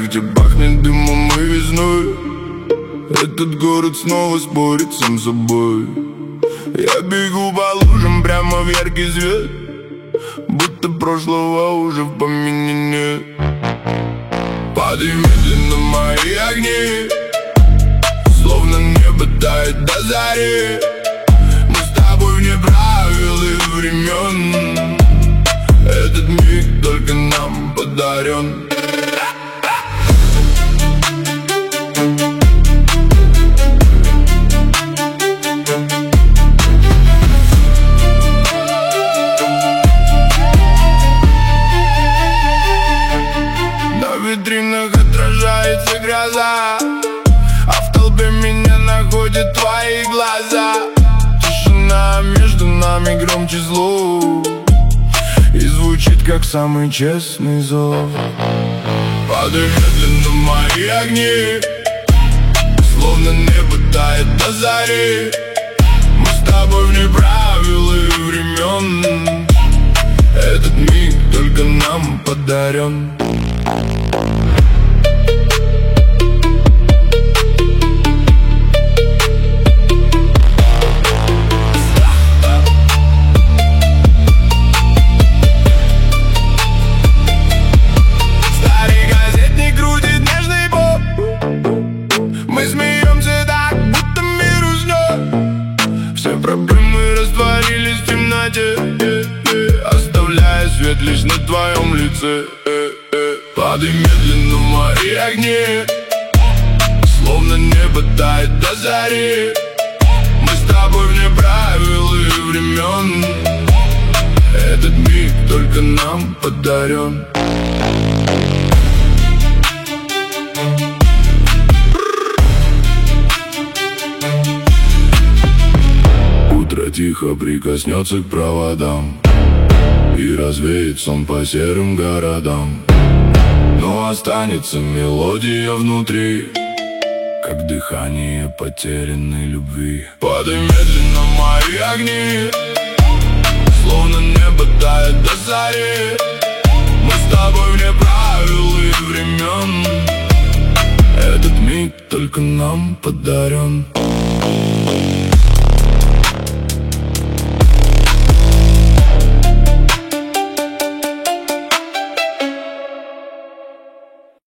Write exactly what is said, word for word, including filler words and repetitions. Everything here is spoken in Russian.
где пахнет дымом и весной. Этот город снова спорит сам с собой. Я бегу по лужам прямо в яркий свет, будто прошлого уже в помине нет. Падай медленно мои огни, словно небо тает до зари. Мы с тобой вне правил и времен, этот миг только нам подарен. На витринах отражается гроза, а в толпе меня находят твои глаза. Тишина между нами громче зло и звучит, как самый честный зов. Падай медленно мои огни, словно небо тает до зари. Мы с тобой вне правил и времен, этот миг только нам подарен. Проблемы растворились в темноте, э, э, оставляя свет лишь на твоем лице. э, э. Падай медленно мои огни, словно небо тает до зари. Мы с тобой вне правил и времен, этот миг только нам подарен. Тихо прикоснется к проводам и развеет сон по серым городам, но останется мелодия внутри, как дыхание потерянной любви. Падай медленно мои огни, словно небо тает до зари. Мы с тобой вне правил и времен, этот миг только нам подарен.